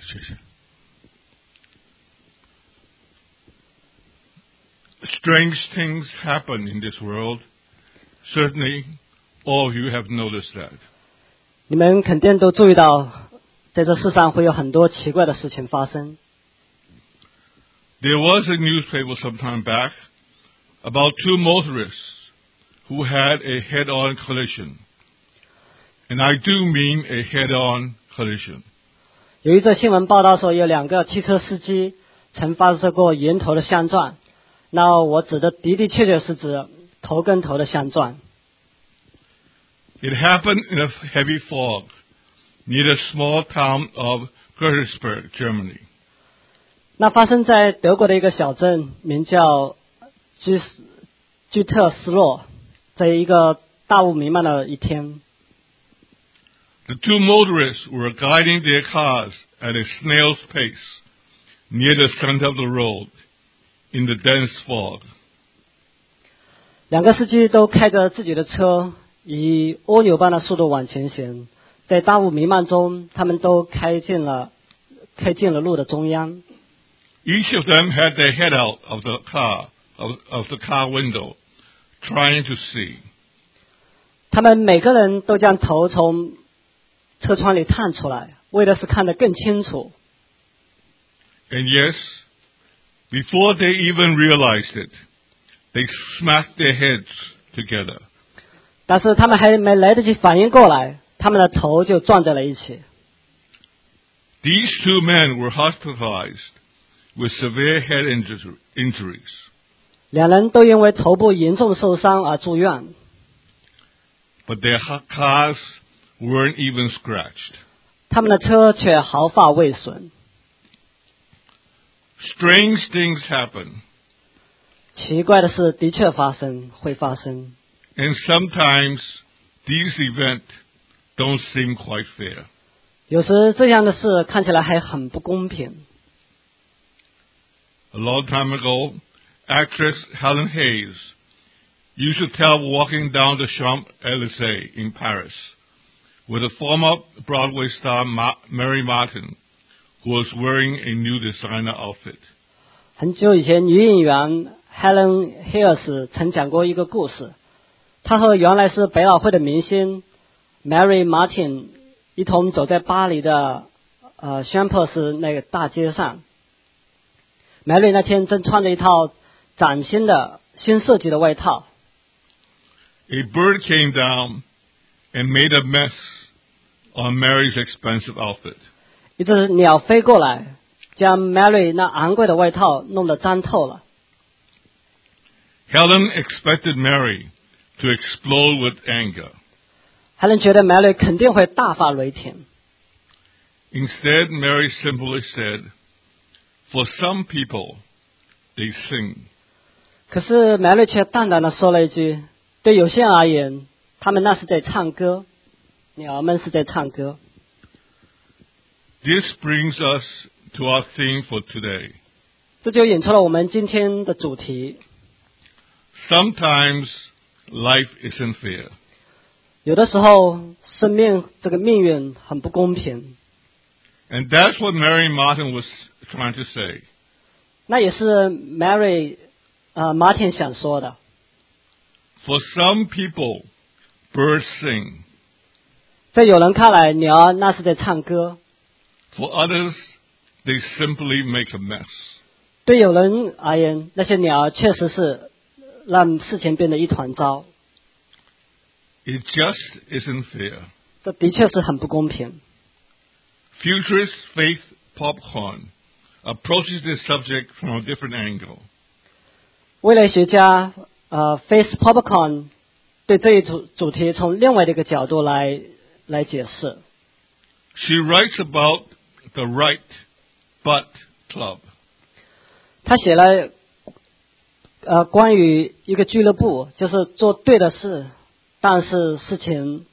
谢谢。Strange things happen in this world. Certainly, all of you have noticed that. 你们肯定都注意到，在这世上会有很多奇怪的事情发生。 There was a newspaper some time back about two motorists who had a head-on collision. And I do mean a head-on collision. 有一则新闻报道说，有两个汽车司机曾发生过迎头的相撞。那我指的的确确是指头跟头的相撞。 It happened in a heavy fog near the small town of Königsberg, Germany. 那发生在德国的一个小镇，名叫居特斯洛，在一个大雾弥漫的一天。 The two motorists were guiding their cars at a snail's pace near the center of the road in the dense fog. 两个司机都开着自己的车，以蜗牛般的速度往前行，在大雾弥漫中，他们都开进了路的中央。 Each of them had their head out of the car window, trying to see. 他们每个人都将头从车窗里探出来，为的是看得更清楚。 And yes, before they even realized it, they smacked their heads together. 但是他们还没来得及反应过来，他们的头就撞在了一起。 These two men were hospitalized with severe head injuries. 两人都因为头部严重受伤而住院。 But their cars weren't even scratched. 他们的车却毫发未损。 Strange things happen. 奇怪的事的确会发生。 And sometimes these events don't seem quite fair. 有时这样的事看起来还很不公平。 A long time ago, actress Helen Hayes used to tell walking down the Champs-Élysées in Paris with a former Broadway star Mary Martin, who was wearing a new designer outfit. 很久以前，女演员 Helen Hayes 曾讲过一个故事。她和原来是百老汇的明星 Mary Martin 一同走在巴黎的Champs 那个大街上。Mary 那天正穿着一套崭新的新设计的外套。 A bird came down and made a mess on Mary's expensive outfit. 一只鸟飞过来，将 Mary 那昂贵的外套弄得脏透了。 Helen expected Mary to explode with anger. Helen 觉得 Mary 肯定会大发雷霆。 Instead, Mary simply said, "For some people, they sing." 可是 Mary 却淡淡的说了一句：“对有些人而言，他们那是在唱歌，鸟儿们是在唱歌。” This brings us to our theme for today. 这就引出了我们今天的主题。 Sometimes life isn't fair. 有的时候，生命这个命运很不公平。 And that's what Mary Martin was trying to say. 那也是 Mary Martin 想说的。 For some people, birds sing. 在有人看来，鸟儿那是在唱歌。 For others, they simply make a mess. 对有人而言，那些鸟儿确实是让事情变得一团糟。 It just isn't fair. 这的确是很不公平。 Futurist Faith Popcorn approaches this subject from a different angle. 未来学家Faith Popcorn 对这一主题从另外的一个角度来解释。 She writes about the Right But Club. 他写了关于一个俱乐部，就是做对的事，但是事情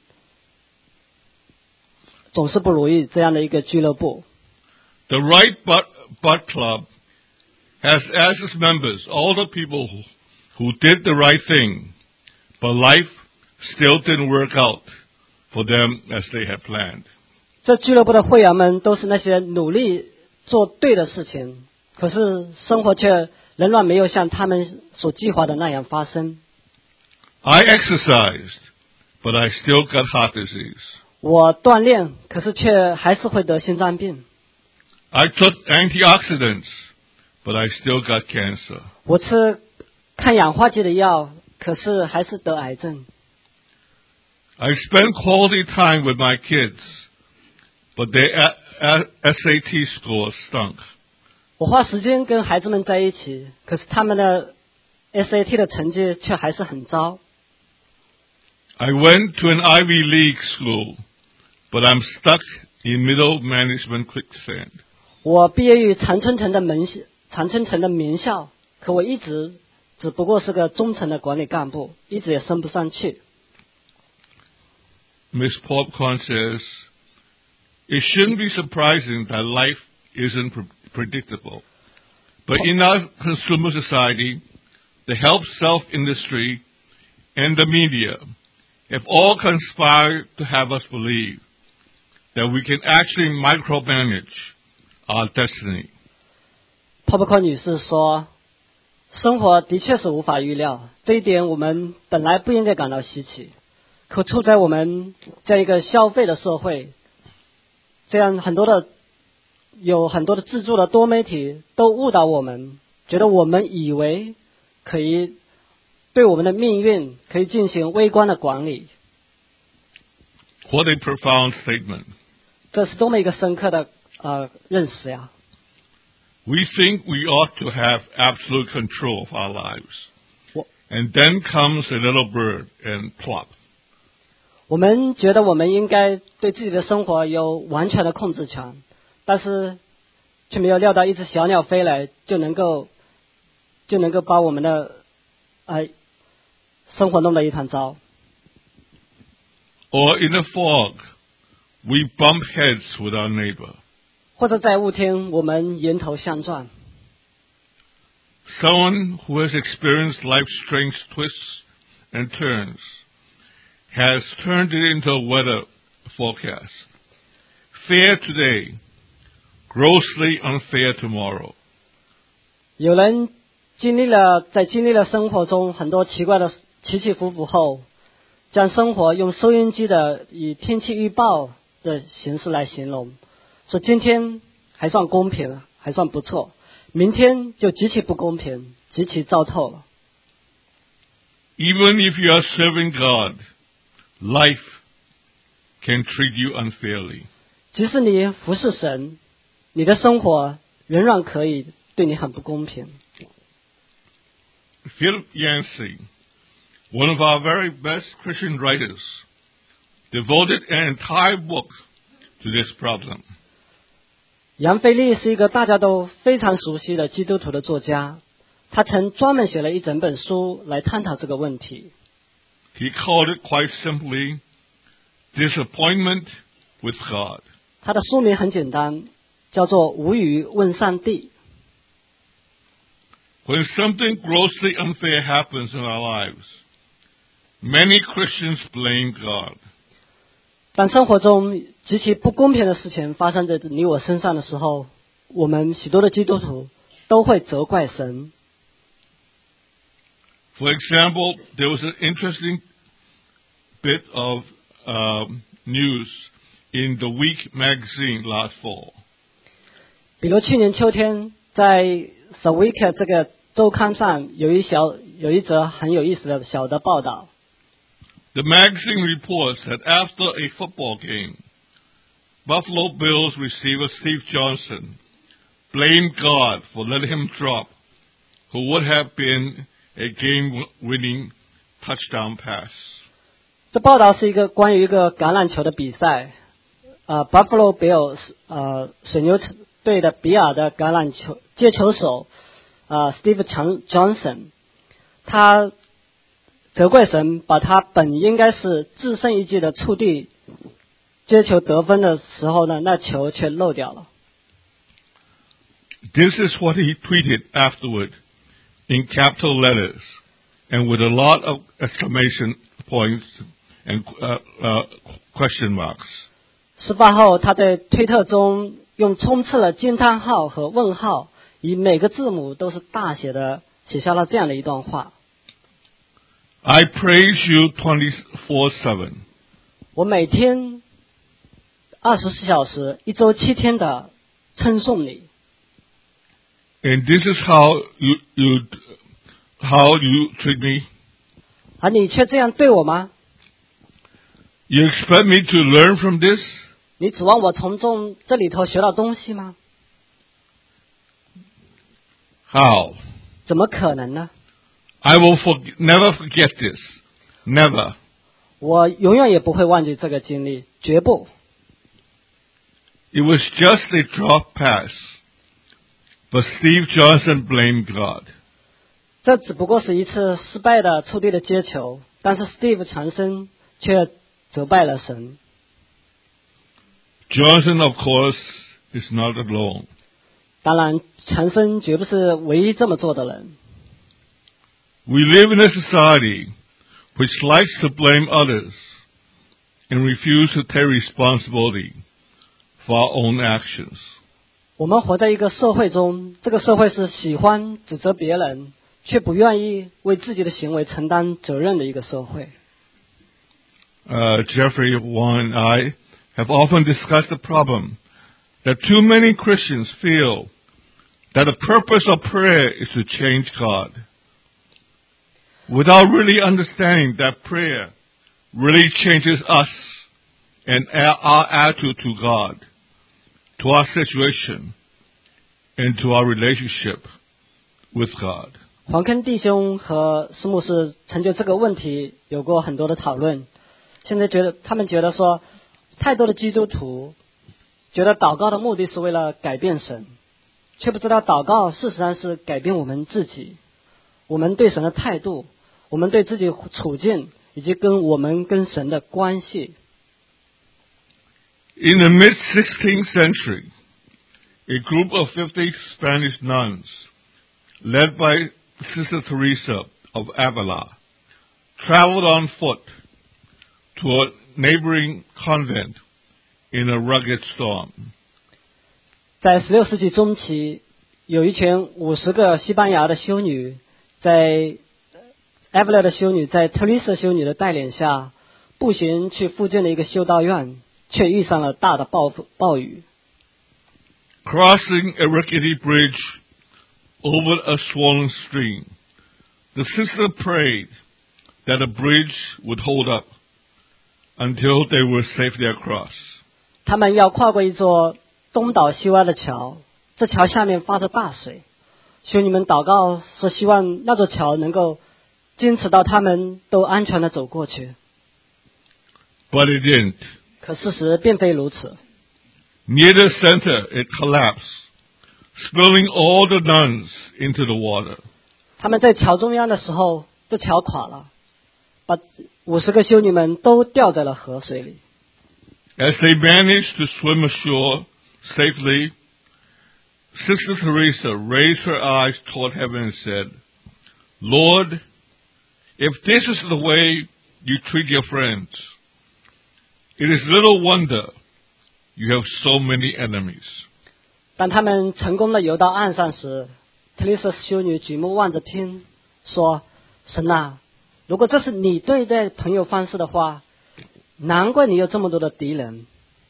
总是不如意这样的一个俱乐部。 The Right But Club has as its members all the people who did the right thing, but life still didn't work out for them as they had planned. 这俱乐部的会员们都是那些努力做对的事情，可是生活却仍然没有像他们所计划的那样发生。 I exercised, but I still got heart disease. 我锻炼，可是却还是会得心脏病。 I took antioxidants, but I still got cancer. 我吃抗氧化剂的药，可是还是得癌症。 I spend quality time with my kids, but their SAT scores stunk. 我花时间跟孩子们在一起，可是他们的 SAT 的成绩却还是很糟。 I went to an Ivy League school, but I'm stuck in middle management quicksand. 我毕业于常春藤的名校，可我一直只不过是个中层的管理干部，一直也升不上去。 Miss Popcorn says, it shouldn't be surprising that life isn't predictable. But in our consumer society, the health self-industry, and the media have all conspired to have us believe that we can actually micromanage our destiny. Popcorn 女士说，生活的确是无法预料，这一点我们本来不应该感到稀奇。可处在我们这一个消费的社会，这样有很多的自助的多媒体都误导我们，觉得我们以为可以对我们的命运可以进行微观的管理。 What a profound statement. 这是多么一个深刻的认识呀。 We think we ought to have absolute control of our lives. And then comes a little bird and plop. 我们觉得我们应该对自己的生活有完全的控制权，但是却没有料到一只小鸟飞来就能够把我们的生活弄得一团糟。 Or in a fog, we bump heads with our neighbor. 或者在雾天，我们迎头相撞。 Someone who has experienced life's strange twists and turns has turned it into a weather forecast. Fair today, grossly unfair tomorrow. 有人在经历了生活中很多奇怪的起起伏伏后，将生活用收音机的以天气预报的形式来形容，说今天还算公平，还算不错，明天就极其不公平，极其糟透了。 Even if you are serving God, life can treat you unfairly. 即使你服侍神，你的生活仍然可以对你很不公平。 Philip Yancey, one of our very best Christian writers, devoted an entire book to this problem. 杨腓力是一个大家都非常熟悉的基督徒的作家，他曾专门写了一整本书来探讨这个问题。 He called it quite simply, Disappointment with God. 他的书名很简单，叫做《无语问上帝》。 When something grossly unfair happens in our lives, many Christians blame God. 当生活中极其不公平的事情发生在你我身上的时候，我们许多的基督徒都会责怪神。 For example, there was an interesting bit of news in the Week magazine last fall. 比如去年秋天，在 The Week 这个周刊上有一则很有意思的小的报道。 The magazine reports that after a football game, Buffalo Bills receiver Steve Johnson blamed God for letting him drop who would have been a game-winning touchdown pass. 这报道是关于一个橄榄球的比赛，Buffalo Bills 水牛队的比尔的橄榄球接球手Steve Johnson， 他责怪神把他本应该是制胜一击的触地接球得分的时候呢，那球却漏掉了。 This is what he tweeted afterward in capital letters and with a lot of exclamation points and question marks. 18后，他在推特中用充斥了惊叹号和问号，以每个字母都是大写的写下了这样的一段话。 I praise you 24/7. 我每天24小时，一周7天的称颂你。 And this is how you treat me. 而你却这样对我吗？ You expect me to learn from this? 你指望我从这里头学到东西吗？ How? 怎么可能呢？ I will never forget this. Never. 我永远也不会忘记这个经历，绝不。 It was just a drop pass. But Steve Johnson blamed God. 这只不过是一次失败的触地的接球，但是 Steve 强森却责败了神。 Johnson, of course, is not alone. 当然，强森绝不是唯一这么做的人。 We live in a society which likes to blame others and refuse to take responsibility for our own actions. 我们活在一个社会中，这个社会是喜欢指责别人，却不愿意为自己的行为承担责任的一个社会。 Jeffrey, Juan, and I have often discussed the problem that too many Christians feel that the purpose of prayer is to change God, without really understanding that prayer really changes us and our attitude to God, to our situation, and to our relationship with God. 黄坑弟兄和施牧师曾就这个问题有过很多的讨论。现在他们觉得说，太多的基督徒觉得祷告的目的是为了改变神，却不知道祷告事实上是改变我们自己，我们对神的态度，我们对自己处境，以及我们跟神的关系。 In the mid-16th century, a group of 50 Spanish nuns, led by Sister Teresa of Avila, traveled on foot to a neighboring convent in a rugged storm. 在16世纪中期，有一群50个西班牙的修女，在 Avila 的修女在 Teresa 修女的带领下，步行去附近的一个修道院，却遇上了大的暴雨。 Crossing a rickety bridge over a swollen stream, the sister prayed that the bridge would hold up until they were safely across. 他们要跨过一座东倒西歪的桥，这桥下面发着大水。修女们祷告说，希望那座桥能够坚持到他们都安全的走过去。 But it didn't. 可事实并非如此。 Near the center, it collapsed, spilling all the nuns into the water. 他们在桥中央的时候，这桥垮了，把50个修女们都掉在了河水里。 As they managed to swim ashore safely, Sister Teresa raised her eyes toward heaven and said, Lord, if this is the way you treat your friends, it is little wonder you have so many enemies. 当他们成功的游到岸上时，特丽莎修女举目望着天，说：“神啊，如果这是你对待朋友方式的话，难怪你有这么多的敌人。”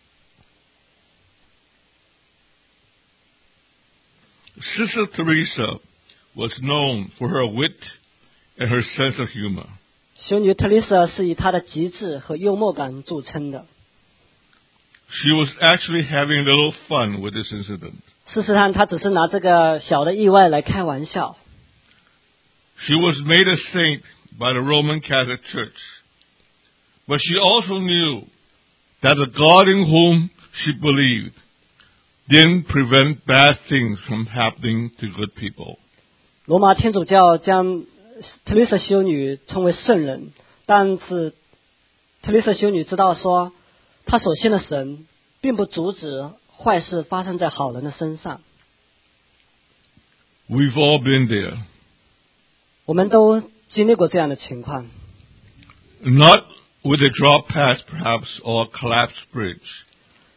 Sister Teresa was known for her wit and her sense of humor. 修女特丽莎是以她的机智和幽默感著称的。 She was actually having a little fun with this incident. 事实上，她只是拿这个小的意外来开玩笑。 She was made a saint by the Roman Catholic Church, but she also knew that the God in whom she believed didn't prevent bad things from happening to good people. 罗马天主教将特丽莎修女称为圣人，但是特丽莎修女知道说，她所信的神并不阻止坏事发生在好人的身上。 We've all been there. 我们都经历过这样的情况。 Not with a drop pass, perhaps, or a collapsed bridge.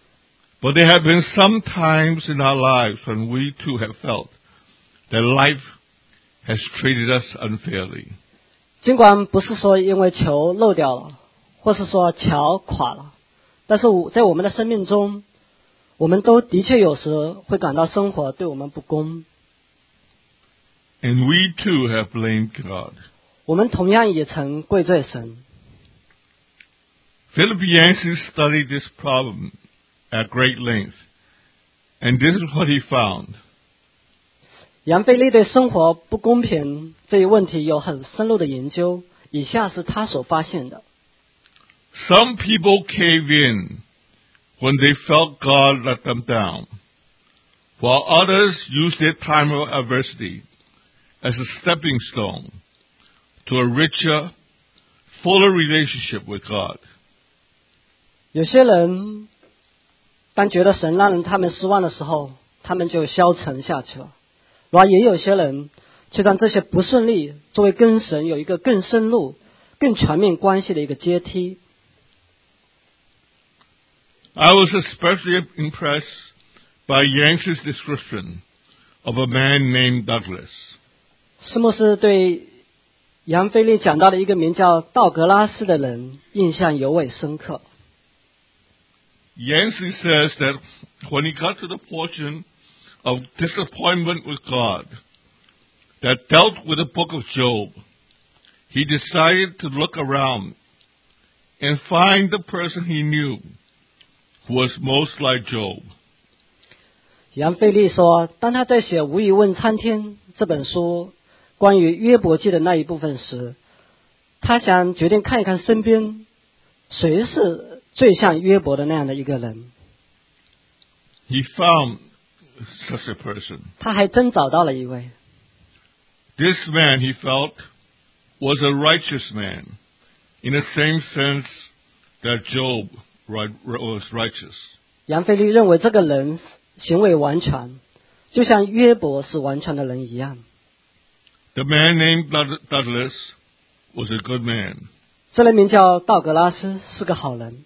For there have been some times in our lives when we too have felt that life has treated us unfairly. 尽管不是说因为球漏掉了，或是说桥垮了，但是在我们的生命中，我们都的确有时会感到生活对我们不公。 And we too have blamed God. 我们同样也曾怪罪神。 Philip Yancey studied this problem at great length, and this is what he found. 杨菲利对生活不公平这一问题有很深入的研究，以下是他所发现的。 Some people cave in when they felt God let them down, while others use their time of adversity as a stepping stone to a richer, fuller relationship with God. 有些人当觉得神让他们失望的时候，他们就消沉下去了。然而也有些人却将这些不顺利作为跟神有一个更深入、更全面关系的一个阶梯。 I was especially impressed by Yancey's description of a man named Douglas. 斯牧师对杨菲利讲到的一个名叫道格拉斯的人印象尤为深刻。 Yancey says that when he got to the portion of disappointment with God that dealt with the book of Job, he decided to look around and find the person he knew who was most like Job. 杨菲利说，当他在写《无疑问参天》这本书关于约伯记的那一部分时，他想决定看一看身边谁是最像约伯的那样的一个人。 He found such a person. 他还真找到了一位。 This man, he felt, was a righteous man in the same sense that Job was righteous. 杨菲利认为这个人行为完全，就像约伯是完全的人一样。 The man named Douglas was a good man. 这人名叫道格拉斯，是个好人。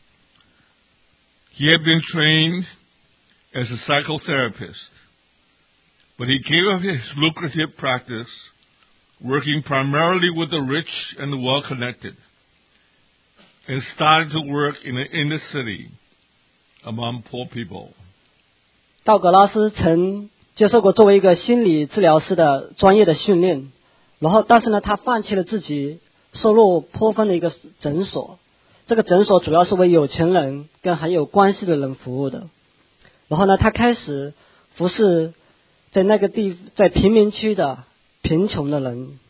He had been trained as a psychotherapist, but he gave up his lucrative practice, working primarily with the rich and the well-connected, and started to work in the inner city among poor people. 道格拉斯曾接受过作为一个心理治疗师的专业的训练，然后但是呢，他放弃了自己收入颇丰的一个诊所。这个诊所主要是为有钱人跟很有关系的人服务的。然后呢，他开始服侍在贫民区的贫穷的人。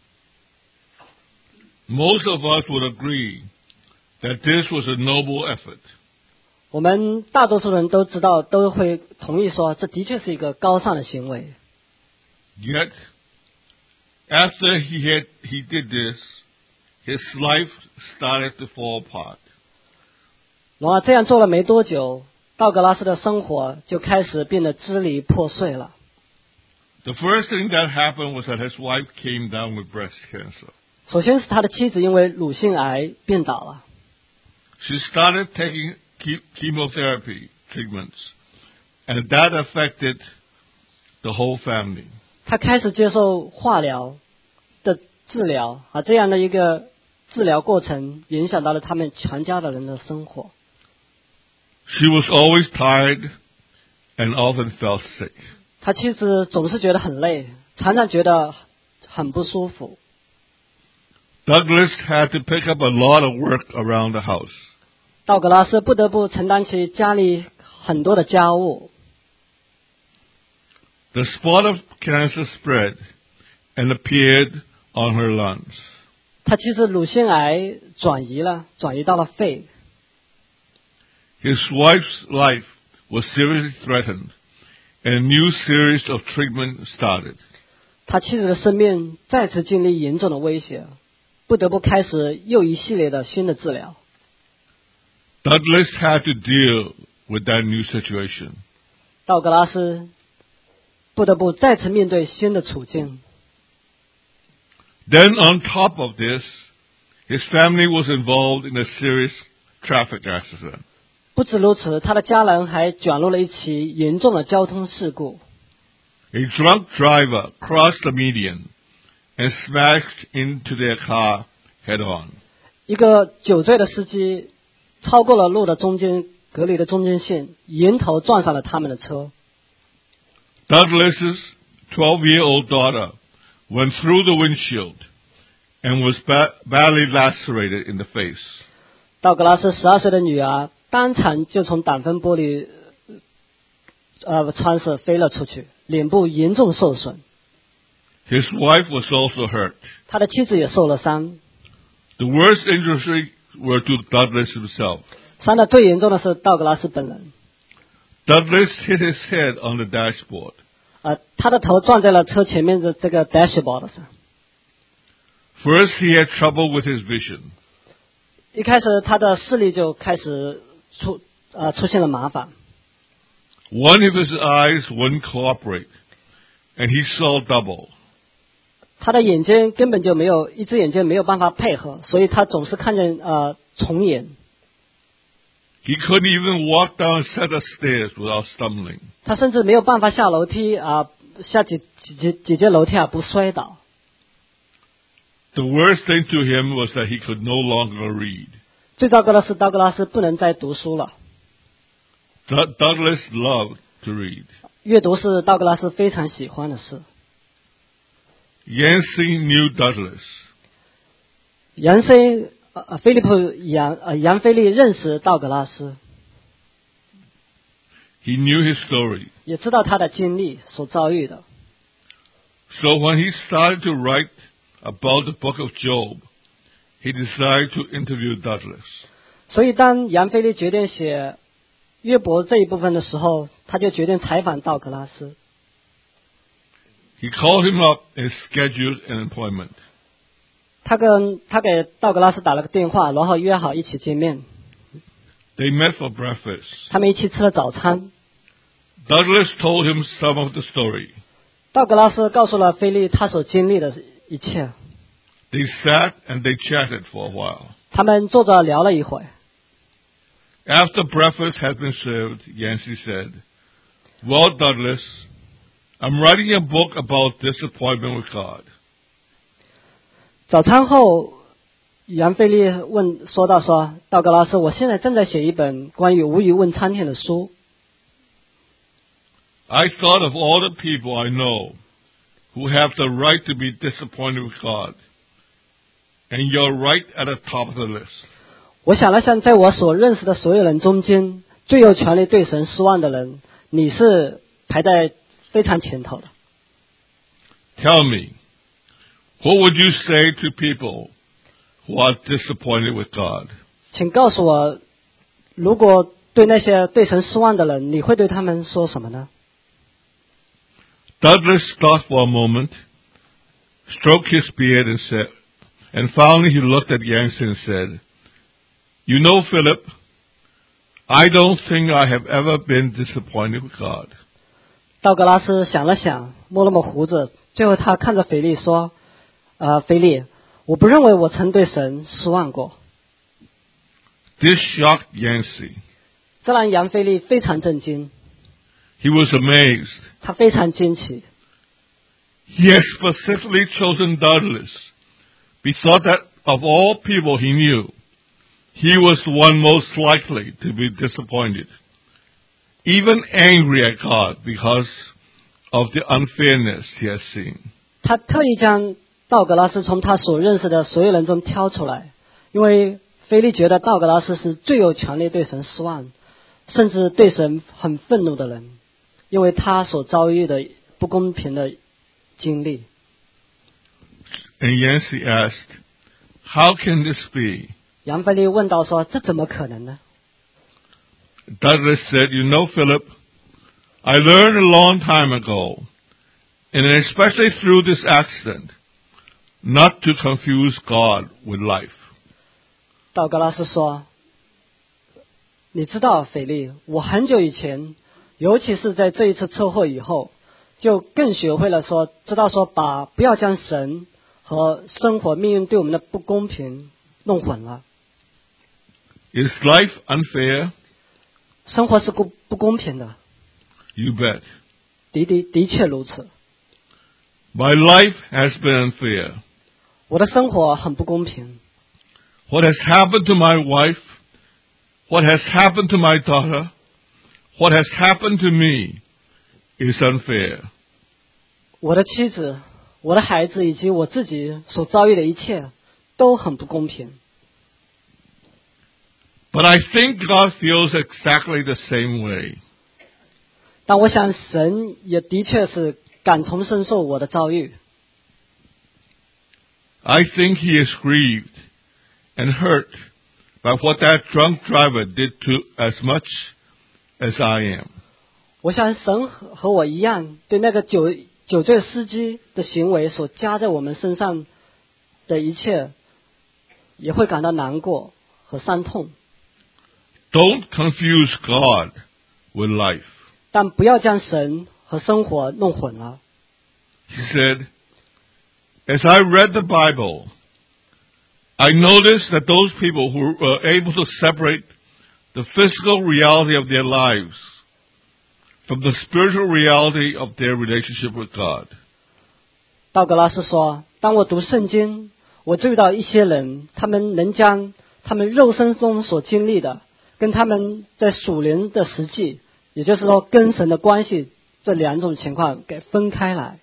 Most of us would agree that this was a noble effort. 我们大多数人都知道，都会同意说，这的确是一个高尚的行为。 Yet, after he did this, his life started to fall apart. 然后这样做了没多久，道格拉斯的生活就开始变得支离破碎了。 The first thing that happened was that his wife came down with breast cancer. 首先是他的妻子因为乳腺癌病倒了。 She started taking chemotherapy treatments, and that affected the whole family. 他开始接受化疗的治疗啊，这样的一个治疗过程影响到了他们全家的人的生活。 She was always tired and often felt sick. 他妻子总是觉得很累，常常觉得很不舒服。 Douglas had to pick up a lot of work around the house. 道格拉斯不得不承担起家里很多的家务。 The spot of cancer spread and appeared on her lungs. 他其实乳腺癌转移到了肺。 His wife's life was seriously threatened, and a new series of treatment started. 他妻子的生命再次经历严重的威胁，不得不开始又一系列的新的治疗。 Douglas had to deal with that new situation. 道格拉斯不得不再次面对新的处境。 Then on top of this, his family was involved in a serious traffic accident. 不止如此，他的家人还卷入了一起严重的交通事故。 A drunk driver crossed the median and smashed into their car head-on. 一个酒醉的司机超过了路的隔离的中间线，迎头撞上了他们的车。 Douglas's 12-year-old daughter went through the windshield and was badly lacerated in the face. 道格拉斯12岁的女儿当场就从挡风玻璃窗子飞了出去，脸部严重受损。 His wife was also hurt. 他的妻子也受了伤。 The worst injuries were to Douglas himself. 伤的最严重的是道格拉斯本人。 Douglas hit his head on the dashboard. 他的头撞在了车前面的这个 dashboard 上。 First, he had trouble with his vision. 一开始他的视力就开始出现了麻烦。 One of his eyes wouldn't cooperate, and he saw double. 他的眼睛根本就没有一只眼睛没有办法配合，所以他总是看见重眼。 He couldn't even walk down a set of stairs without stumbling. 他甚至没有办法下楼梯下几阶楼梯不摔倒。 The worst thing to him was that he could no longer read. 最糟糕的是道格拉斯不能再读书了。 Douglas loved to read. 阅读是道格拉斯非常喜欢的事。 Yancey knew Douglas. 杨菲利认识道格拉斯。 He knew his story. 也知道他的经历所遭遇的。 So when he started to write about the book of Job, he decided to interview Douglas. 所以当杨菲利决定写约伯这一部分的时候，他就决定采访道格拉斯。 He called him up and scheduled an appointment. 他给道格拉斯打了个电话，然后约好一起见面。 They met for breakfast. 他们一起吃了早餐。 Douglas told him some of the story. 道格拉斯告诉了菲利他所经历的一切。 They sat and they chatted for a while. 他们坐着聊了一会。 After breakfast had been served, Yancey said, "Well, Douglas, I'm writing a book about disappointment with God." 早餐后，杨菲利说道格拉斯，我现在正在写一本关于无语问苍天的书。 I thought of all the people I know who have the right to be disappointed with God, and you're right at the top of the list. 我想了想，在我所认识的所有人中间，最有权利对神失望的人，你是排在非常前头的。 Tell me, what would you say to people who are disappointed with God? 请告诉我，如果对那些对神失望的人，你会对他们说什么呢？ Douglas stopped for a moment, stroked his beard, and finally he looked at Yancey and said, "You know, Philip, I don't think I have ever been disappointed with God." 道格拉斯想了想，摸了摸胡子，最后他看着菲利说：“菲利，我不认为我曾对神失望过。” This shocked Yancey. 这让杨菲利非常震惊。 He was amazed. 他非常惊奇。 He had specifically chosen Douglas because that of all people he knew, he was the one most likely to be disappointed, even angry at God because of the unfairness he had seen. 他特意将道格拉斯从他所认识的所有人中挑出来，因为菲利觉得道格拉斯是最有权利对神失望，甚至对神很愤怒的人，因为他所遭遇的不公平的经历。 And Yancey asked, "How can this be?" 杨菲利问道说：“这怎么可能呢？” Douglas said, "You know, Philip, I learned a long time ago, and especially through this accident, not to confuse God with life." 道格拉斯说：“你知道，菲利，我很久以前，尤其是在这一次车祸以后，就更学会了知道不要将神和生活命运对我们的不公平弄混了。” Is life unfair? 生活是不公平的， You bet. 的确如此。 My life has been unfair. 我的生活很不公平。 What has happened to my wife, what has happened to my daughter, what has happened to me is unfair. 我的妻子、我的孩子以及我自己所遭遇的一切都很不公平。 But I think God feels exactly the same way. 但我想神也的确是感同身受我的遭遇。 I think He is grieved and hurt by what that drunk driver did to as much as I am. 我想神和我一样，对那个酒醉司机的行为所加在我们身上的一切，也会感到难过和伤痛。 Don't confuse God with life. 但不要将神和生活弄混了。 He said, as I read the Bible, I noticed that those people who were able to separate the physical reality of their lives from the spiritual reality of their relationship with God. 道格拉斯说，当我读圣经，我注意到一些人，他们能将他们肉身中所经历的跟他们在属灵的实际，也就是说跟神的关系，这两种情况给分开来。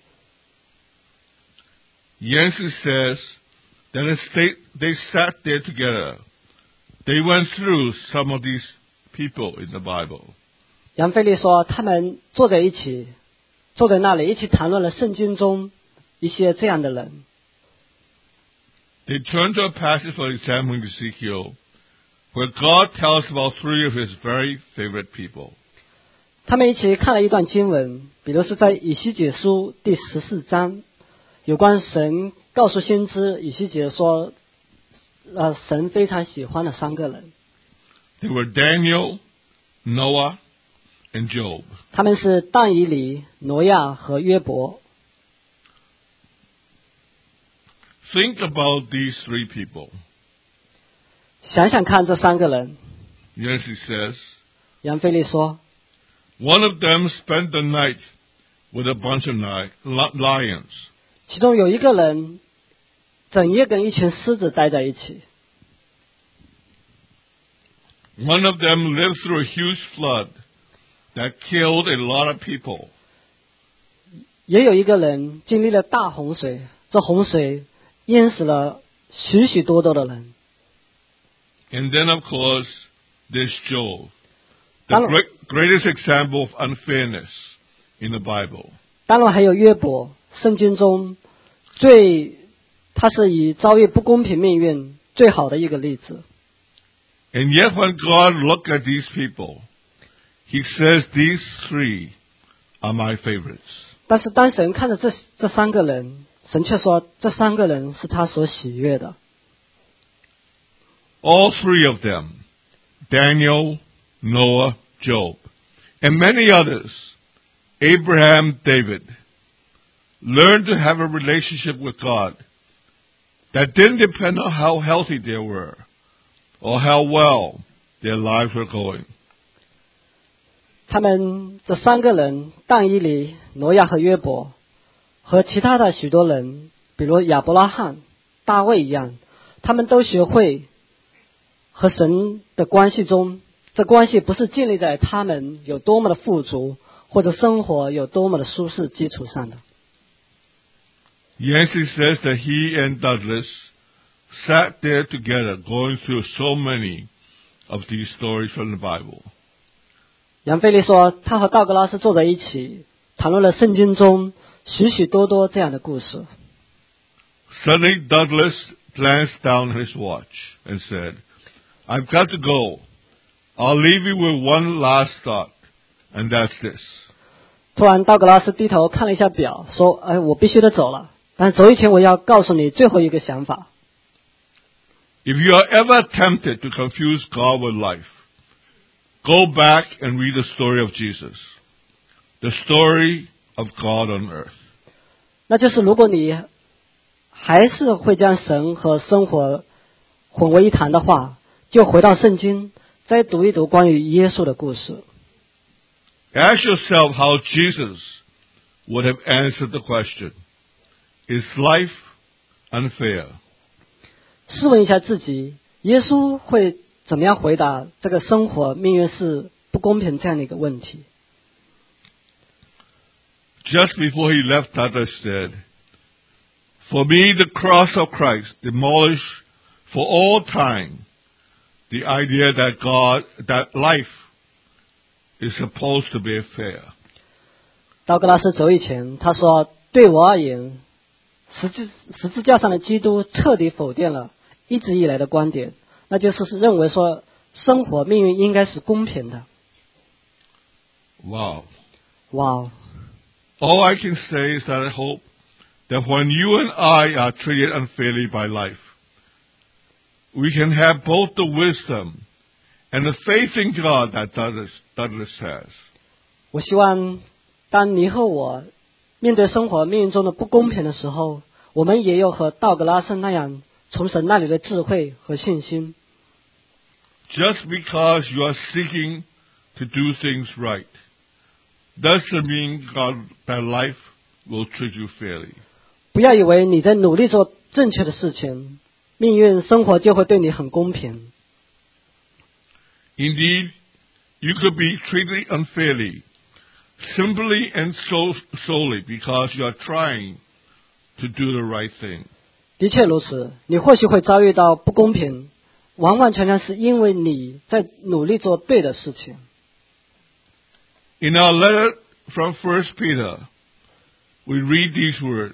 Yancey says that as they sat there together, they went through some of these people in the Bible. 杨菲利说，他们坐在那里一起谈论了圣经中一些这样的人。 They turned to a passage, for example, in Ezekiel, where God tells about three of His very favorite people. 他们一起看了一段经文，比如是在以西结书第14章，有关神告诉先知以西结说，神非常喜欢的三个人。 They were Daniel, Noah, and Job. 他们是但以理、挪亚和约伯。 Think about these three people. 想想看，这三个人， Yancey says, 杨菲利说， one of them spent the night with a bunch of lions. 其中有一个人整夜跟一群狮子待在一起。 One of them lived through a huge flood that killed a lot of people. 也有一个人经历了大洪水，这洪水淹死了许许多多的人。 And then, of course, there's Job, the greatest example of unfairness in the Bible. 当然还有约伯，圣经中他是以遭遇不公平命运最好的一个例子。 And yet when God looked at these people, He says these three are my favorites. 但是当神看着这三个人，神却说这三个人是他所喜悦的。 All three of them, Daniel, Noah, Job, and many others, Abraham, David, learned to have a relationship with God that didn't depend on how healthy they were or how well their lives were going. 他们这三个人，但以理、挪亚和约伯，和其他的许多人，比如亚伯拉罕、大卫一样，他们都学会和神的关系中，这关系不是建立在他们有多么的富足或者生活有多么的舒适基础上的。 Yancey says that he and Douglas sat there together going through so many of these stories from the Bible. 杨菲利说，他和道格拉斯坐在一起，谈论了圣经中许许多多这样的故事。 Suddenly, Douglas glanced down at his watch and said, I've got to go. I'll leave you with one last thought, and that's this. 突然，道格拉斯低头看了一下表，说：“我必须得走了。但走以前，我要告诉你最后一个想法。 If you are ever tempted to confuse God with life, go back and read the story of Jesus, the story of God on earth. 那就是如果你还是会将神和生活混为一谈的话，就回到圣经， 再读一读关于耶稣的故事。 Ask yourself how Jesus would have answered the question, is life unfair? 试问一下自己，耶稣会怎么样回答这个生活命运是不公平这样的一个问题？ Just before he left, others said, For me, the cross of Christ demolished for all time the idea that life is supposed to be fair. 道格拉斯走以前，他说：“对我而言，十字架上的基督彻底否定了一直以来的观点，那就是认为说生活命运应该是公平的。” Wow. Wow. All I can say is that I hope that when you and I are treated unfairly by life, we can have both the wisdom and the faith in God that Douglas has. 我希望，当你和我面对生活命运中的不公平的时候，我们也有和道格拉斯那样从神那里的智慧和信心。 Just because you are seeking to do things right doesn't mean that life will treat you fairly. 不要以为你在努力做正确的事情，命运生活就会对你很公平。 Indeed, you could be treated unfairly simply and solely because you are trying to do the right thing. 的确如此，你或许会遭遇到不公平，完完全全是因为你在努力做对的事情。 In our letter from 1 Peter, we read these words,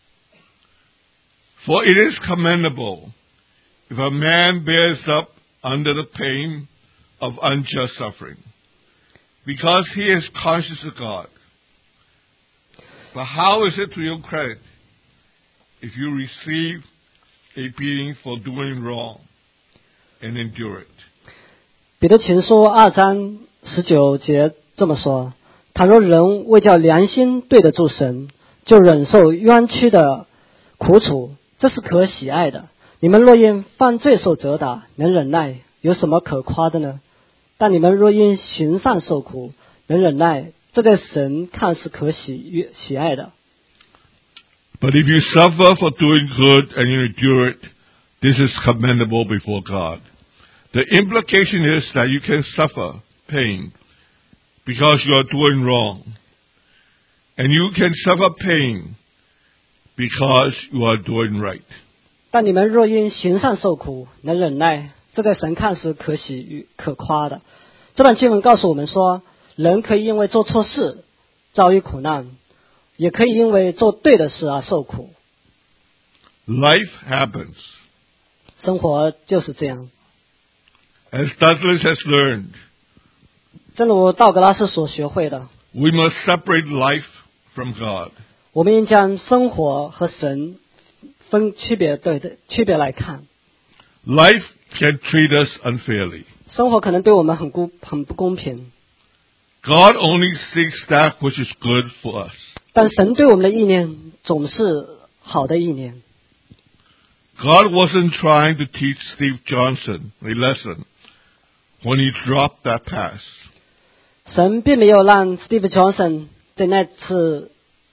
For it is commendable if a man bears up under the pain of unjust suffering, because he is conscious of God. But how is it to your credit if you receive a beating for doing wrong and endure it? 彼得前书2章19节这么说：倘若人为叫良心对得住神，就忍受冤屈的苦楚，这是可喜爱的。你们若因犯罪受责打，能忍耐，有什么可夸的呢？但你们若因行善受苦，能忍耐，这在神看是可喜爱的。 But if you suffer for doing good and you endure it, this is commendable before God. The implication is that you can suffer pain because you are doing wrong. And you can suffer pain because you are doing right. 但你们若因行善受苦，能忍耐，这在神看是可喜可夸的。这段经文告诉我们说，人可以因为做错事遭遇苦难，也可以因为做对的事而受苦。 Life happens. 生活就是这样。 As Douglas has learned, 正如道格拉斯所学会的， we must separate life from God. 我们应将生活和神区别来看。 Life can treat us unfairly. 生活可能对我们很不公平。 God only seeks that which is good for us. 但神对我们的意念总是好的意念。 God wasn't trying to teach Steve Johnson a lesson when he dropped that pass. 神并没有让 Steve Johnson 在那次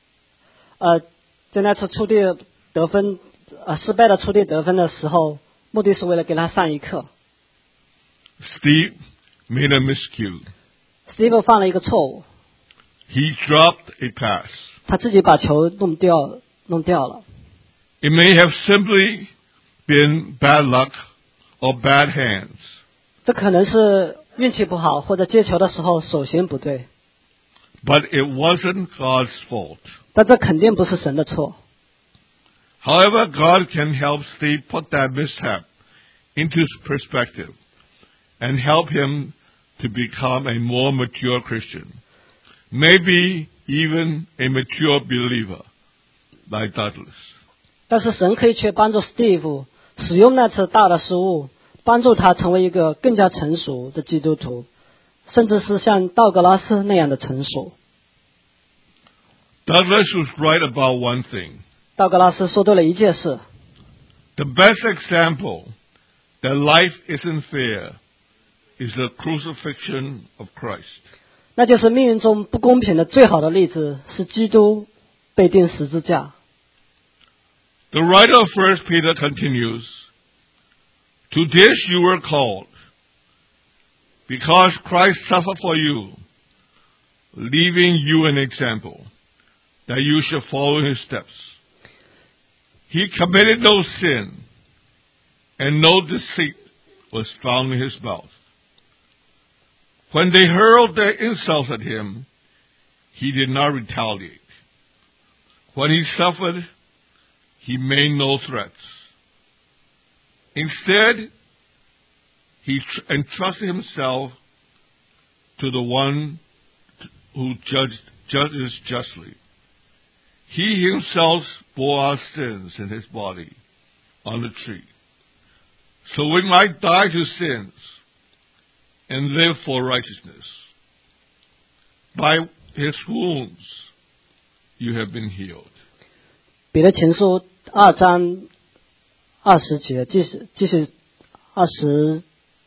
出地得分失败的出地得分的时候，目的是为了给他上一课。 Steve made a miscue. Steve 犯了一个错误。 He dropped a pass. 他自己把球弄掉了。 It may have simply been bad luck or bad hands. 这可能是运气不好，或者接球的时候手型不对。 But it wasn't God's fault. 但这肯定不是神的错。 However, God can help Steve put that mishap into perspective and help him to become a more mature Christian. Maybe even a mature believer like Douglas. 但是神可以却帮助 Steve 使用那次大的失误，帮助他成为一个更加成熟的基督徒，甚至是像道格拉斯那样的成熟。 Douglas was right about one thing. 道格拉斯说对了一件事。 The best example that life isn't fair is the crucifixion of Christ. 那就是命运中不公平的最好的例子，是基督被钉十字架。 The writer of 1 Peter continues, To this you were called, because Christ suffered for you, leaving you an example, that you should follow his steps. He committed no sin, and no deceit was found in his mouth. When they hurled their insults at him, he did not retaliate. When he suffered, he made no threats. Instead, he entrusted himself to the one who judges justly. He himself bore our sins in his body on the tree, so we might die to sins and live for righteousness. By his wounds you have been healed. 彼得前书2章20节，继续22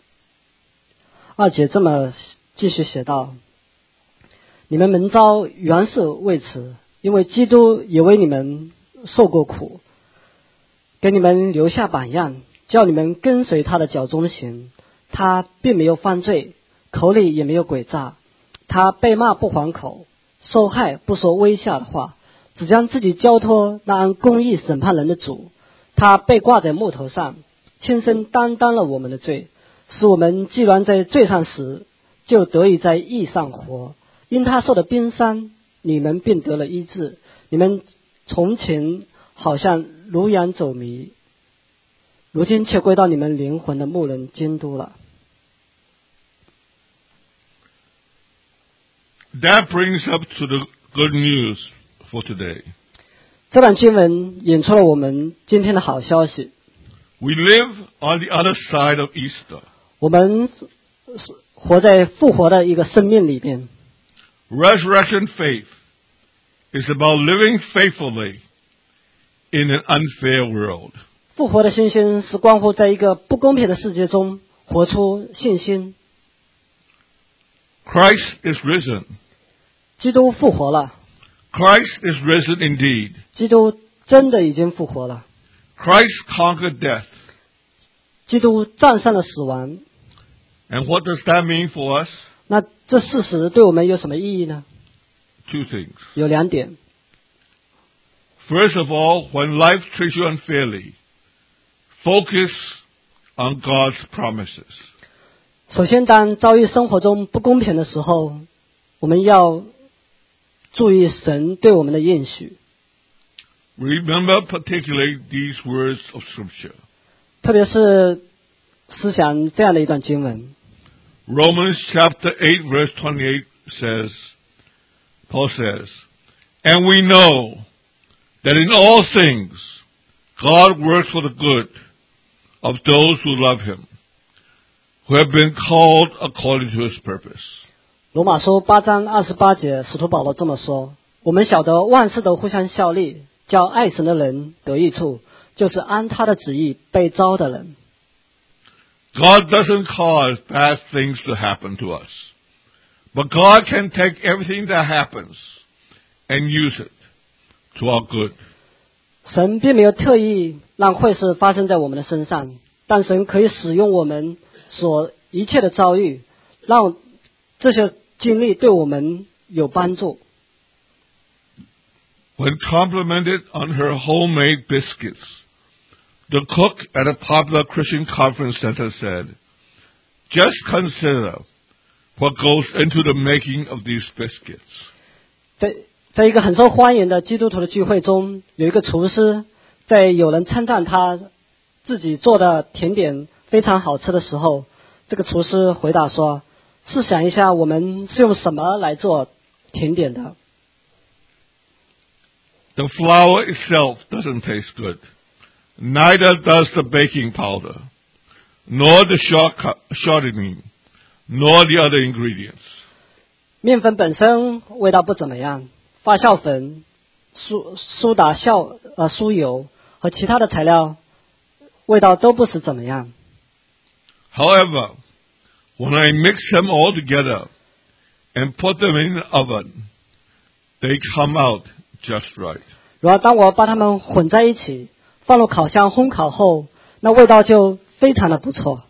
节这么继续写道：你们蒙召原是为此，因为基督也为你们受过苦，给你们留下榜样，叫你们跟随他的脚中行。他并没有犯罪，口里也没有诡诈，他被骂不还口，受害不说威吓的话，只将自己交托那按公义审判人的主。他被挂在木头上，亲身担当了我们的罪，使我们既然在罪上死，就得以在义上活。因他受的鞭伤，你们便得了医治。你们从前好像如羊走迷，如今却归到你们灵魂的牧人监督了。 That brings up to the good news for today. 这段经文引出了我们今天的好消息。 We live on the other side of Easter. 我们活在复活的一个生命里边。 Resurrection faith is about living faithfully in an unfair world. 复活的信心是关乎在一个不公平的世界中活出信心。 Christ is risen. 基督复活了。 Christ is risen indeed. 基督真的已经复活了。 Christ conquered death. 基督战胜了死亡。 And what does that mean for us? 那这事实对我们有什么意义呢？ Two things. 有2点。 First of all, when life treats you unfairly, focus on God's promises. 首先，当遭遇生活中不公平的时候，我们要注意神对我们的应许。 Remember particularly these words of Scripture. 特别是思想这样的一段经文。 Romans chapter 8 verse 28 says, Paul says, And we know that in all things God works for the good of those who love him, who have been called according to his purpose. 罗马书8章28节，使徒保罗这么说：我们晓得万事都互相效力，叫爱神的人得益处，就是按他的旨意被召的人。 God doesn't cause bad things to happen to us, but God can take everything that happens and use it to our good. 神并没有特意让坏事发生在我们的身上，但神可以使用我们所一切的遭遇，让这些经历对我们有帮助。 When complimented on her homemade biscuits, the cook at a popular Christian conference center said, Just consider what goes into the making of these biscuits. 在一个很受欢迎的基督徒的聚会中，有一个厨师在有人称赞他自己做的甜点非常好吃的时候，这个厨师回答说：试想一下，我们是用什么来做甜点的？ The flour itself doesn't taste good. Neither does the baking powder, nor the shortening, nor the other ingredients. 面粉本身味道不怎么样，发酵粉、苏打酥油和其他的材料味道都不是怎么样。 However, When I mix them all together and put them in the oven, they come out just right. 然后当我把它们混在一起，放入烤箱烘烤后，那味道就非常的不错。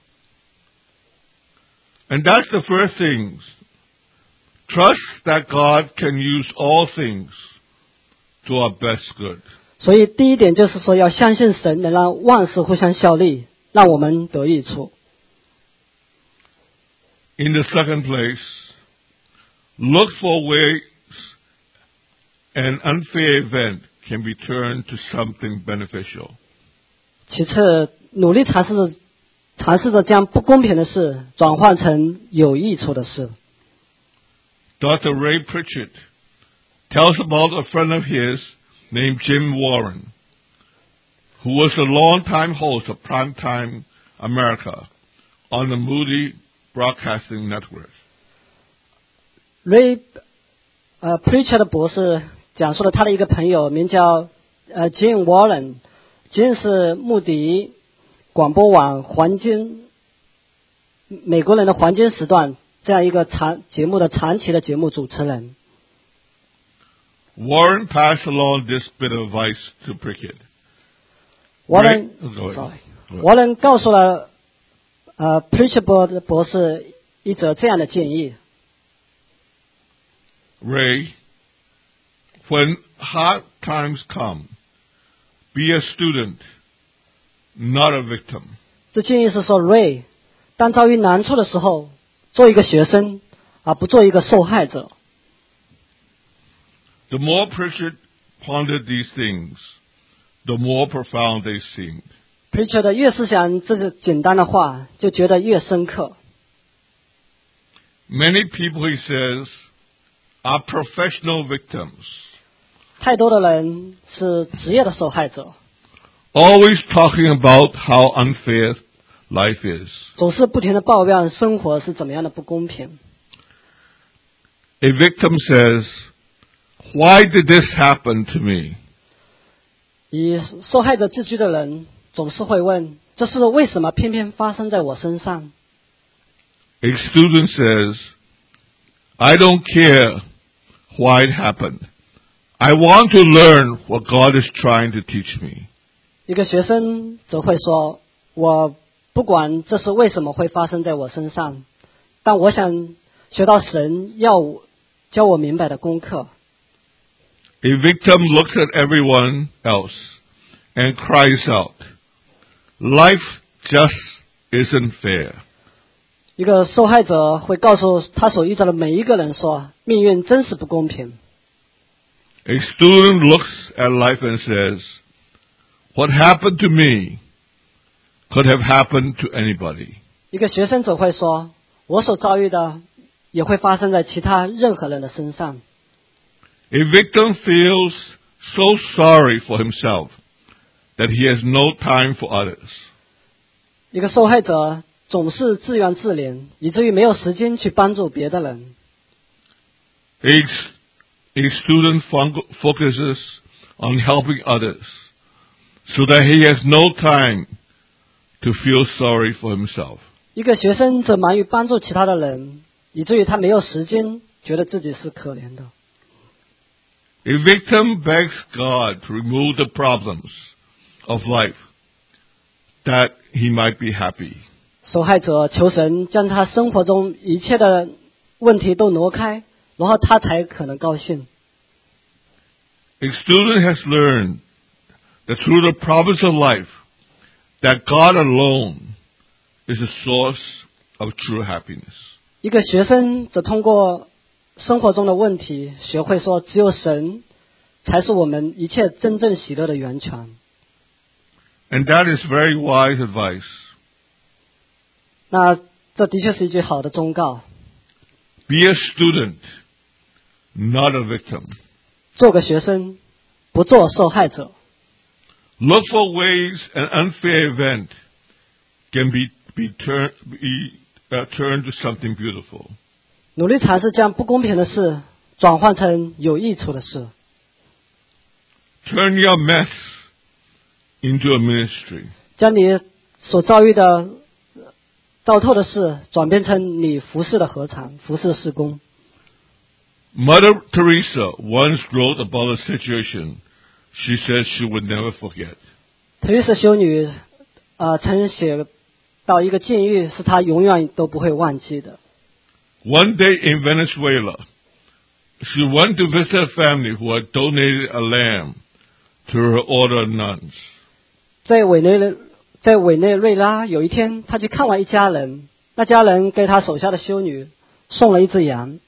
And that's the first thing. Trust that God can use all things to our best good. 所以第一点就是说，要相信神能让万事互相效力，让我们得益处。 In the second place, look for ways an unfair event can be turned to something beneficial. 其次，努力尝试着将不公平的事转换成有益处的事。 Dr. Ray Pritchett tells about a friend of his named Jim Warren, who was a longtime host of Primetime America on the Moody Broadcasting Network. Ray Pritchett 博士讲述了他的一个朋友，名叫Jim Warren。Jim 是穆迪广播网美国人的黄金时段这样一个节目的长期的节目主持人。 Warren passed along this bit of advice to Pritchett. Warren 告诉了Pritchett 博士一则这样的建议。 Ray, when hard times come, be a student, not a victim. 这建议是说 Ray, 当遭遇难处的时候，做一个学生，而不做一个受害者。 The more Pritchett pondered these things, the more profound they seemed. Pritchett 越是想这个简单的话，就觉得越深刻。 Many people, he says, are professional victims. 太多的人是职业的受害者。 Always talking about how unfair life is. 总是不停的抱怨生活是怎么样的不公平。 A victim says, "Why did this happen to me?" 以受害者自居的人总是会问：这是为什么偏偏发生在我身上？ A student says, "I don't care why it happened. I want to learn what God is trying to teach me." 一个学生则会说：我不管这是为什么会发生在我身上，但我想学到神要教我明白的功课。 A victim looks at everyone else and cries out, "Life just isn't fair." 一个受害者会告诉他所遇到的每一个人说：命运真是不公平。 A student looks at life and says, "What happened to me could have happened to anybody." 一个学生则会说：我所遭遇的也会发生在其他任何人的身上。 A victim feels so sorry for himself that he has no time for others. 一个受害者总是自怨自怜，以至于没有时间去帮助别的人。 A student focuses on helping others so that he has no time to feel sorry for himself. 一个学生则忙于帮助其他的人，以至于他没有时间觉得自己是可怜的。 A victim begs God to remove the problems of life that he might be happy. 受害者求神将他生活中一切的问题都挪开，然后他才可能高兴。 A student has learned that through the problems of life, that God alone is the source of true happiness. 一个学生则通过生活中的问题，学会说只有神才是我们一切真正喜乐的源泉。 And that is very wise advice. 那这的确是一句好的忠告。 Be a student, not a victim. 做个学生，不做受害者。 Look for ways an unfair event can be turned to something beautiful. 努力尝试将不公平的事转换成有益处的事。 Turn your mess into a ministry. 将你所遭遇的糟透的事转变成你服侍的禾场，服侍事工。 Mother Teresa once wrote about a situation she said she would never forget. 特丽莎修女曾写到一个境遇是她永远都不会忘记的。 One day in Venezuela, she went to visit a family who had donated a lamb to her order of nuns. 在委内瑞拉有一天，她去看望一家人，那家人给她手下的修女送了一只羊。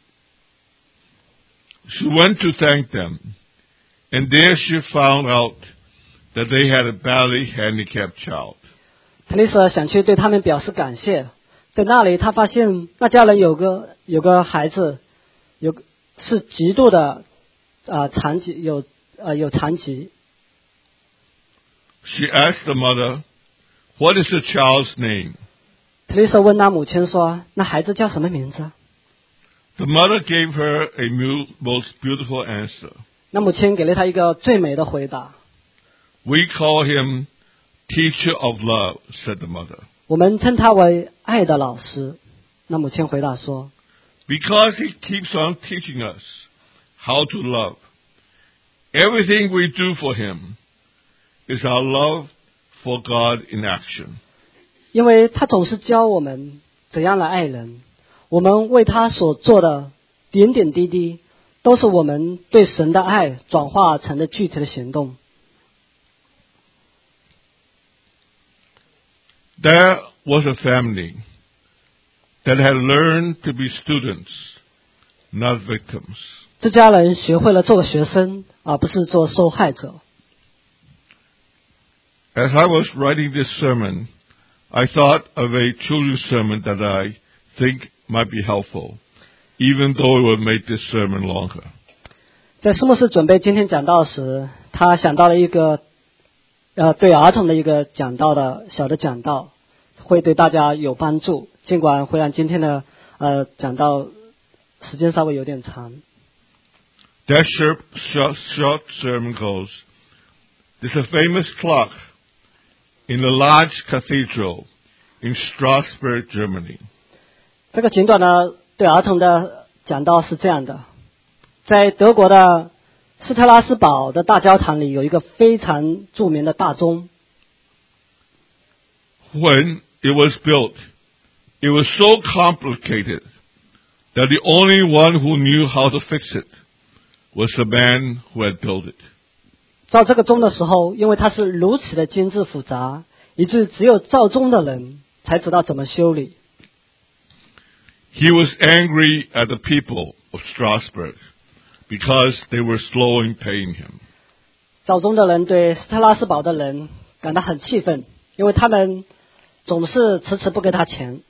She went to thank them, and there she found out that they had a badly handicapped child. 特丽莎想去对他们表示感谢，在那里她发现那家人有个孩子是极度的残疾，有残疾。 She asked the mother, "What is the child's name?" 特丽莎问那母亲说：“那孩子叫什么名字？” The mother gave her a most beautiful answer. 那母亲给了她一个最美的回答。 We call him Teacher of Love, said the mother. 我们称他为爱的老师。那母亲回答说 Because he keeps on teaching us how to love. Everything we do for him is our love for God in action. 因为他总是教我们怎样来爱人，我们为他所做的点点滴滴都是我们对神的爱转化成的具体的行动。 There was a family that had learned to be students, not victims. 这家人学会了做个学生，而不是做受害者。 As I was writing this sermon, I thought of a children's sermon that I think might be helpful, even though it would make this sermon longer. 在施牧师准备今天讲道时，他想到了一个对儿童的一个讲道的小的讲道，会对大家有帮助，尽管会让今天的讲道时间稍微有点长。 That short sermon goes, there's a famous clock in a large cathedral in Strasbourg, Germany. 这个简短的对儿童的讲道是这样的，在德国的斯特拉斯堡的大教堂里有一个非常著名的大钟。 When it was built, it was so complicated that the only one who knew how to fix it was the man who had built it. 造这个钟的时候，因为它是如此的精致复杂，以致只有造钟的人才知道怎么修理。 He was angry at the people of Strasbourg because they were slow in paying him. 造钟的人对斯特拉斯堡的人感到很气愤，因为他们总是迟迟不给他钱。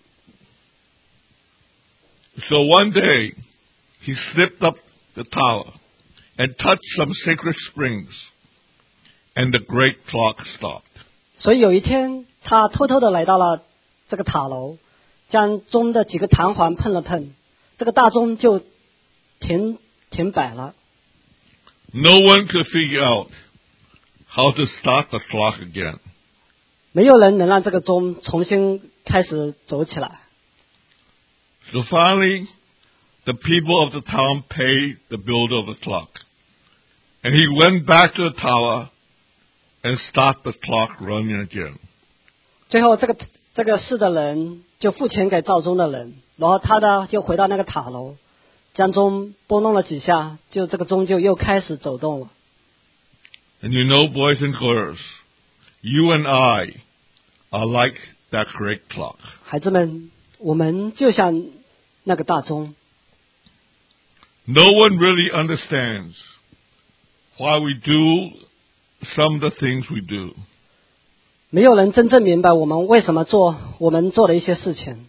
So one day, he slipped up the tower and touched some sacred springs, and the great clock stopped. 所以有一天，他偷偷的来到了这个塔楼，将钟的几个弹簧碰了碰，这个大钟就停摆了。 No one could figure out how to start the clock again. 没有人能让这个钟重新开始走起来。 So finally, the people of the town paid the builder of the clock, and he went back to the tower and started the clock running again. 最后，这个市的人就付钱给造钟的人，然后他呢就回到那个塔楼，将钟拨弄了几下，就这个钟就又开始走动了。 And you know, boys and girls, you and I are like that great clock. 孩子们，我们就像那个大钟。 No one really understands why we do some of the things we do. 没有人真正明白我们为什么做我们做的一些事情。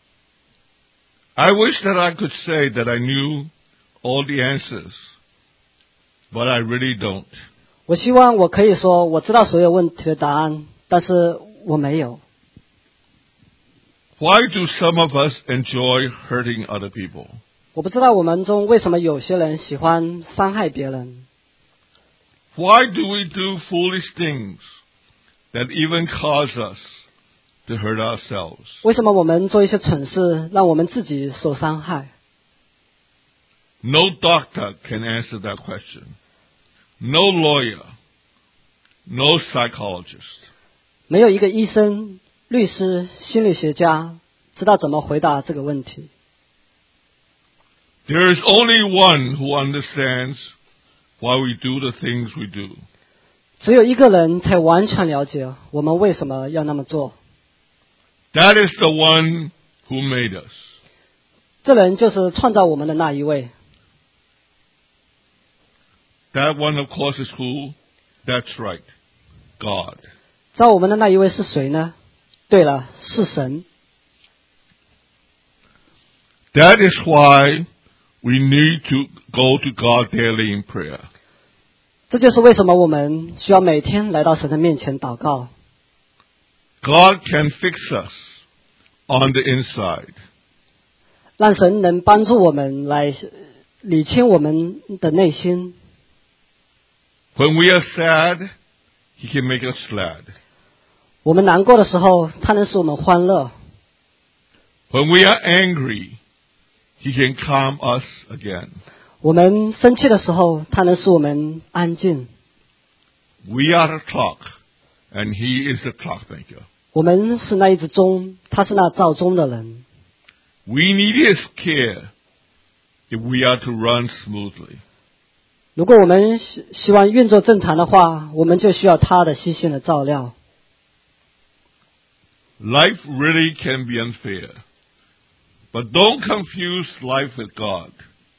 I wish that I could say that I knew all the answers, but I really don't. 我希望我可以说我知道所有问题的答案，但是我没有。 Why do some of us enjoy hurting other people? 我不知道我们中为什么有些人喜欢伤害别人。 Why do we do foolish things that even cause us to hurt ourselves? 为什么我们做一些蠢事，让我们自己受伤害？ No doctor can answer that question. No lawyer, no psychologist. 没有一个医生、律师、心理学家知道怎么回答这个问题。 There is only one who understands why we do the things we do. 只有一个人才完全了解我们为什么要那么做。 That is the one who made us. 这人就是创造我们的那一位。 That one, of course, is who? That's right, God. 造我们的那一位是谁呢？对了，是神。 That is why we need to go to God daily in prayer. 这就是为什么我们需要每天来到神的面前祷告。 God can fix us on the inside. 让神能帮助我们来理清我们的内心。 When we are sad, He can make us glad. 我们难过的时候，他能使我们欢乐。 When we are angry, He can calm us again. 我们生气的时候，他能使我们安静。 We are the clock, and He is the clockmaker. 我们是那一只钟，他是那造钟的人。 We need His care if we are to run smoothly. 如果我们希望运作正常的话，我们就需要他的细心的照料。 Life really can be unfair, but don't confuse life with God.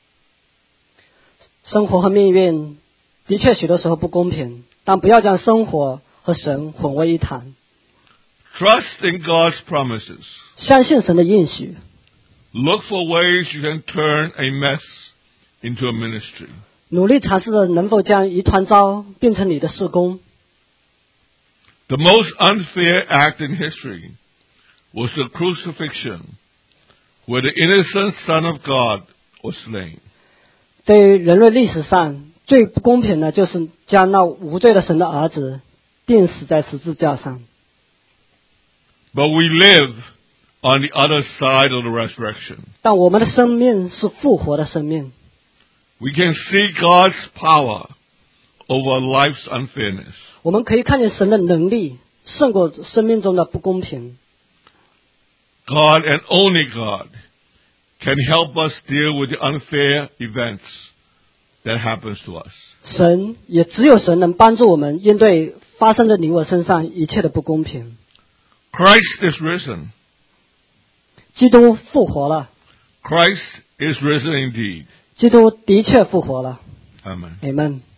生活和命运的确许多时候不公平，但不要将生活和神混为一谈。 Trust in God's promises. 相信神的应许， Look for ways you can turn a mess into a ministry. 努力尝试着能否将一团糟变成你的事工。 The most unfair act in history was the crucifixion, where the innocent Son of God was slain. 对于人类历史上最不公平的，就是将那无罪的神的儿子钉死在十字架上。 But we live on the other side of the resurrection. 但我们的生命是复活的生命， We can see God's power over life's unfairness. 我们可以看见神的能力胜过生命中的不公平。 God and only God can help us deal with the unfair events that happens to us. 神也只有神能帮助我们应对发生在你我身上一切的不公平。 Christ is risen. 基督复活了， Christ is risen indeed. 基督的确复活了。 Amen. Amen。